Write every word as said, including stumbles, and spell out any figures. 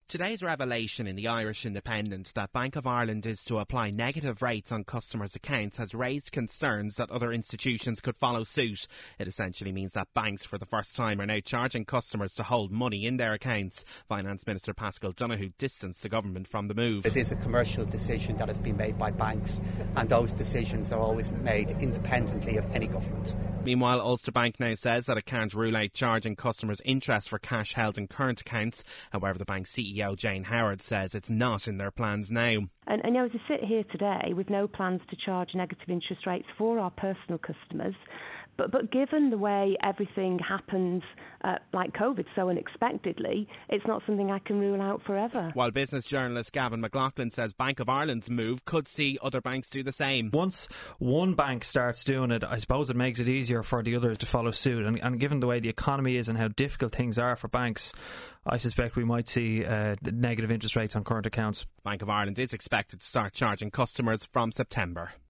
Today's revelation in the Irish Independent that Bank of Ireland is to apply negative rates on customers' accounts has raised concerns that other institutions could follow suit. It essentially means that banks for the first time are now charging customers to hold money in their accounts. Finance Minister Paschal Donohoe distanced the government from the move. It is a commercial decision that has been made by banks, and those decisions are always made independently of any government. Meanwhile, Ulster Bank now says that it can't rule out charging customers interest for cash held in current accounts. However, the bank's C E O Jane Howard says it's not in their plans now. And, and you know, as I sit here today with no plans to charge negative interest rates for our personal customers, but, but given the way everything happens, uh, like COVID, so unexpectedly, it's not something I can rule out forever. While business journalist Gavin McLaughlin says Bank of Ireland's move could see other banks do the same. Once one bank starts doing it, I suppose it makes it easier for the others to follow suit. And, and given the way the economy is and how difficult things are for banks, I suspect we might see uh, negative interest rates on current accounts. Bank of Ireland is expected to start charging customers from September.